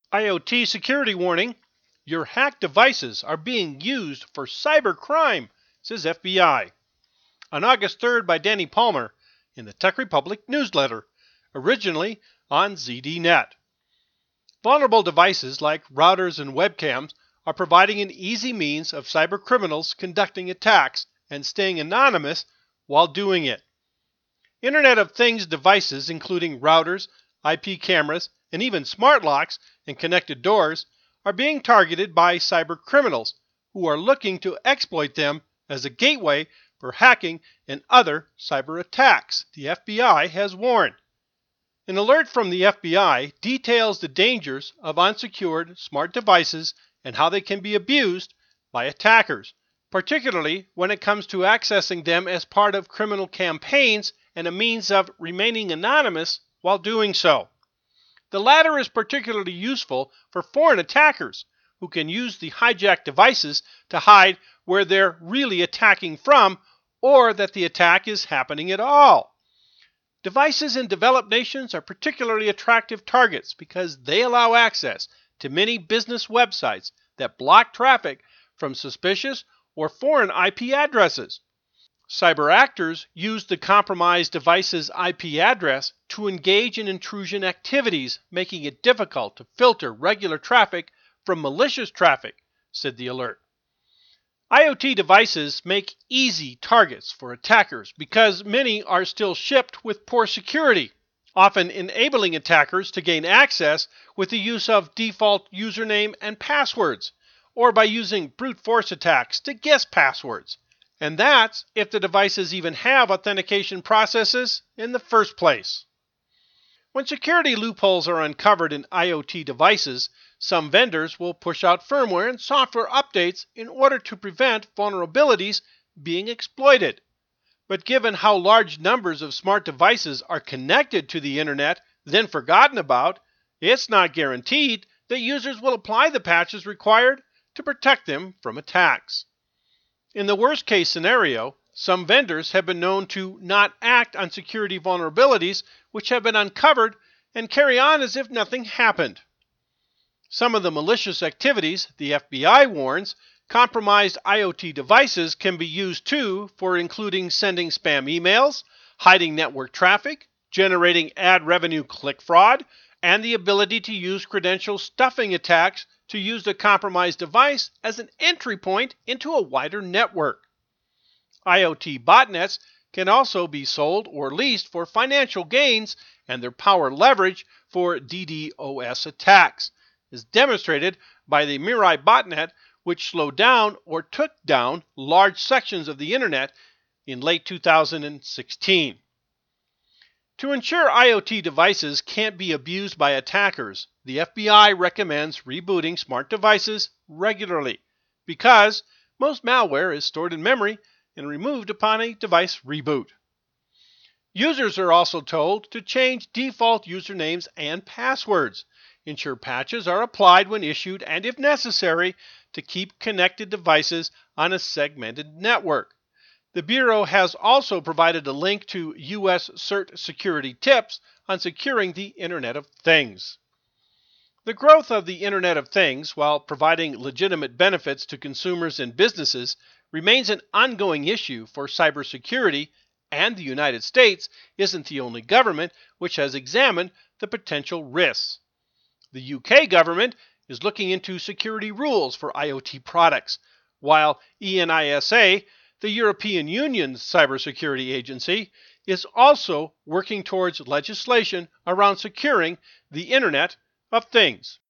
IoT security warning. Your hacked devices are being used for cybercrime, says FBI. On August 3rd by Danny Palmer in the Tech Republic newsletter, originally on ZDNet. Vulnerable devices like routers and webcams are providing an easy means of cybercriminals conducting attacks and staying anonymous while doing it. Internet of Things devices, including routers, IP cameras, and even smart locks and connected doors, are being targeted by cybercriminals who are looking to exploit them as a gateway for hacking and other cyber attacks, the FBI has warned. An alert from the FBI details the dangers of unsecured smart devices and how they can be abused by attackers, particularly when it comes to accessing them as part of criminal campaigns and a means of remaining anonymous while doing so. The latter is particularly useful for foreign attackers who can use the hijacked devices to hide where they're really attacking from or that the attack is happening at all. Devices in developed nations are particularly attractive targets because they allow access to many business websites that block traffic from suspicious or foreign IP addresses. Cyber actors use the compromised device's IP address to engage in intrusion activities, making it difficult to filter regular traffic from malicious traffic, said the alert. IoT devices make easy targets for attackers because many are still shipped with poor security, often enabling attackers to gain access with the use of default username and passwords, or by using brute force attacks to guess passwords. And that's if the devices even have authentication processes in the first place. When security loopholes are uncovered in IoT devices, some vendors will push out firmware and software updates in order to prevent vulnerabilities being exploited. But given how large numbers of smart devices are connected to the internet, then forgotten about, it's not guaranteed that users will apply the patches required to protect them from attacks. In the worst case scenario, some vendors have been known to not act on security vulnerabilities which have been uncovered and carry on as if nothing happened. Some of the malicious activities, the FBI warns, compromised IoT devices can be used too for including sending spam emails, hiding network traffic, generating ad revenue click fraud, and the ability to use credential stuffing attacks to use the compromised device as an entry point into a wider network. IoT botnets can also be sold or leased for financial gains and their power leverage for DDoS attacks, as demonstrated by the Mirai botnet, which slowed down or took down large sections of the internet in late 2016. To ensure IoT devices can't be abused by attackers, the FBI recommends rebooting smart devices regularly because most malware is stored in memory and removed upon a device reboot. Users are also told to change default usernames and passwords, ensure patches are applied when issued, and if necessary, to keep connected devices on a segmented network. The Bureau has also provided a link to U.S. CERT security tips on securing the Internet of Things. The growth of the Internet of Things, while providing legitimate benefits to consumers and businesses, remains an ongoing issue for cybersecurity, and the United States isn't the only government which has examined the potential risks. The UK government is looking into security rules for IoT products, while ENISA, the European Union's cybersecurity agency, is also working towards legislation around securing the Internet of Things.